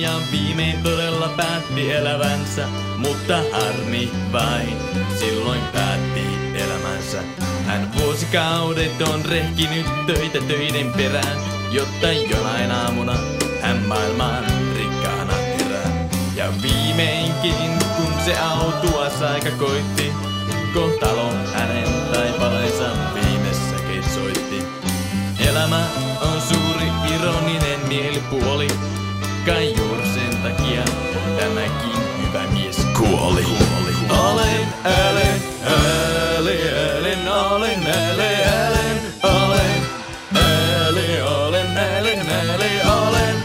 ja viimein todella päätti elävänsä. Mutta harmi vain, silloin päätti elämänsä. Hän vuosikaudet on rehkinyt töitä töiden perään, jotta jonain aamuna hän maailmaan rikkaana herää. Ja viimeinkin, kun se autuasaika koitti, kohtalo hänen taipaleensa viimessä soitti. Elämä on suuri ironinen mielipuoli, kai juuri sen takia tämäkin hyvä mies kuoli. Olen, olen, olen, olen, olen, olen, olen, olen, olen,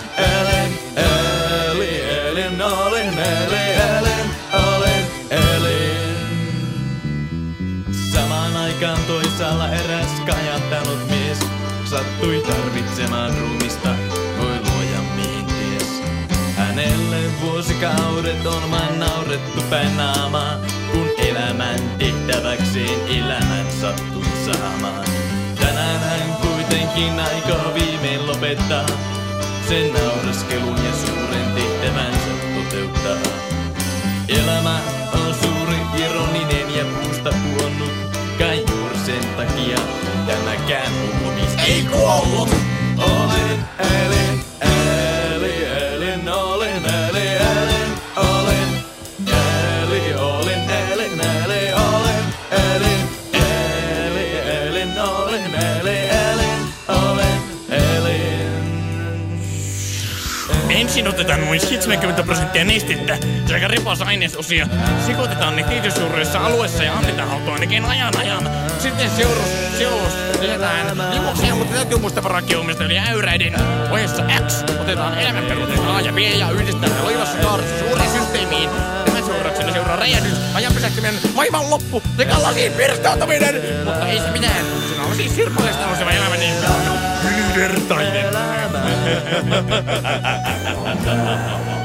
samaan aikaan toisaalla eräs kajahtanut mies sattui tarvitsemaan ruumista, voi luoja mihin ties. Hänelle vuosikaudet on vain naurettu päin naamaa, kun elämän tehtäväkseen elämän sattui saamaan. Tänään hän kuitenkin aikoo viimein lopettaa sen naureskelun ja suuren tehtävänsä toteuttaa. Elämä on suuri ironinen ja puusta puonnut, kai juuri sen takia tämäkään hullumies ei kuollut. Olen, olen, olen, olen, olen, olen, olen, olen, olen, Ensin otetaan noin 70% nestettä sekä ripas ainesosia. Sekoitetaan ne tietysuuruisessa alueessa ja annetaan hautua ainakin ajan. Sitten seuraus lisätään limuuksia, mutta täytyy muistaa varakkeumista eli äyräiden ohessa X. Otetaan elämänperusteet A ja B ja yhdistetään ne loivassa kaarissa suureen systeemiin. Tämän seurauksena seuraa räjähdys, ajan pysähtyminen, vaivan loppu sekä lasiin pirstoutuminen. Mutta ei se mitään, siinä on siis sirpaleista nouseva elämä niin ylivertainen.